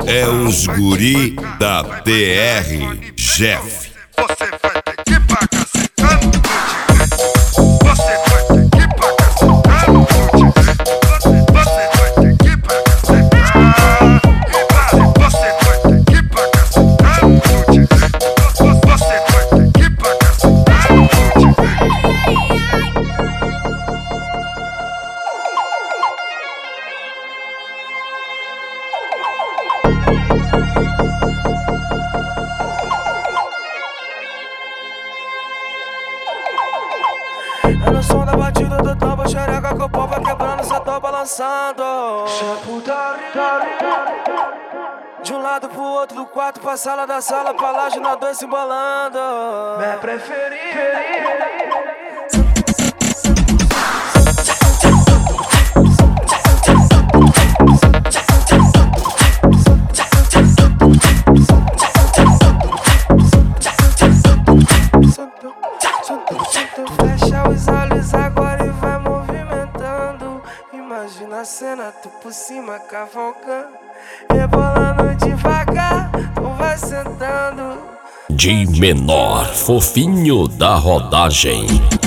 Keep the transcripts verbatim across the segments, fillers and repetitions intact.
É os guri da T R Jeff. Você vai ter que pagar sentando no direito. Você vai ter que pagar sentando no direito. Você vai ter que pagar sentando. E vale, você vai ter que pagar sentando no direito. Você vai ter que pagar sentando no direito. É no som da batida do tambo, xereca com o pau vai quebrando, cê tô balançando. De um lado pro outro, do quarto pra sala, da sala pra laje, nós dois se embolando. Minha preferida. Fecha os olhos agora e vai movimentando. Imagina a cena, tu por cima cavalcando, rebolando devagar, tu vai sentando. De menor, fofinho da rodagem.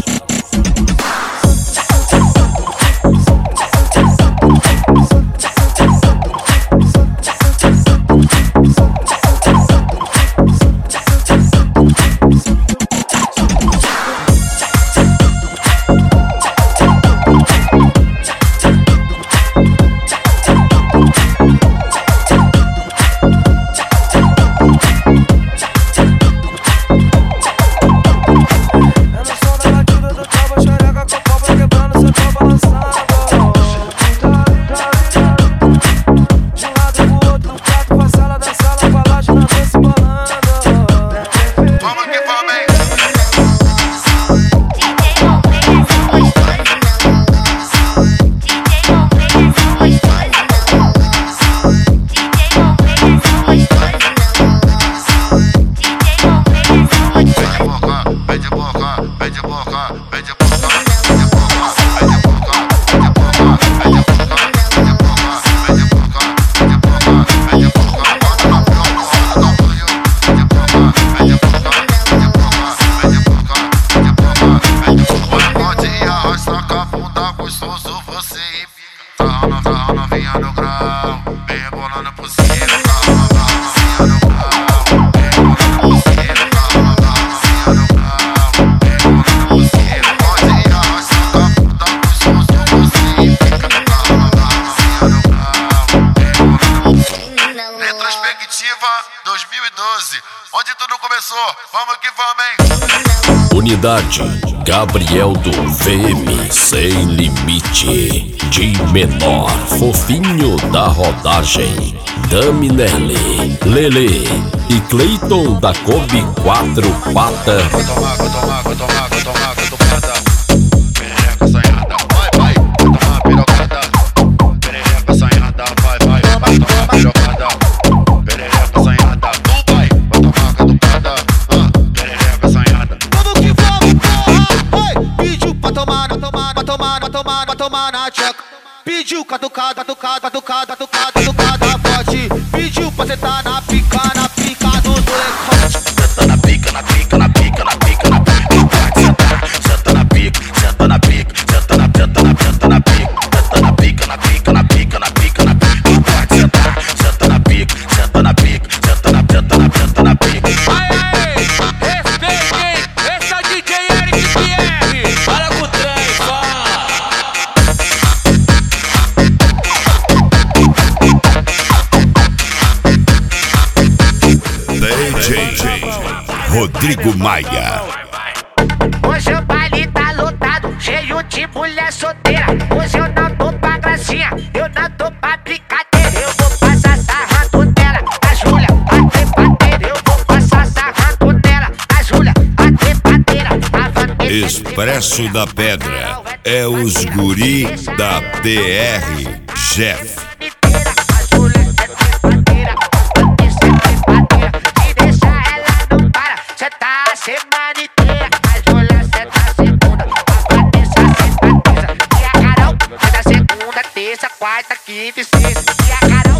dois mil e doze, onde tudo começou, vamos que vamos, hein? Unidade Gabriel do V M Sem Limite. De menor, fofinho da rodagem. Dami Nerli, Lele e Cleiton da Kombi quatro pata. Vai tomar, vai tomar, vai tomar, vai tomar, vai tomar. Perereca assanhada, vai, vai, vai tomar pirocada. Perereca assanhada, vai, vai, vai tomar pirocada. Perereca assanhada, vai, vai tomar catucada. Perereca assanhada. Vamos que vamos, porra! Oi! Pediu pra tomar, pra tomar, pra tomar, pra tomar, pra tomar na tcheca. Pediu catucada, catucada, catucada, catucada, catucada forte. Pediu pra sentar na pica, na pica do moleque. Senta na pica, na pica, na pica, na pica, na pica. Não pode sentar, senta na pica, senta na pica, senta na, senta na, senta na pica, senta na pica, na pica, na pica, na pica, na pica. Não pode sentar, senta na pica, senta na pica, senta na, senta na, senta na pica. Aê, respeitem, esse é o D J Eric Pierre. Para com o trem, vá. D J Rodrigo Maia. Hoje o baile tá lotado, cheio de mulher solteira. Hoje eu não tô pra gracinha, eu não tô pra brincadeira. Eu vou passar sarrando nela, a Júlia, a trepadeira. Eu vou passar sarrando nela, a Júlia, a trepadeira. Expresso da Pedra. É os guri da T R Jeff. Semana inteira, a Júlia senta a segunda, a Vanessa senta a terça, e a Carol senta a segunda, terça, quarta, quinta e sexta, e a Carol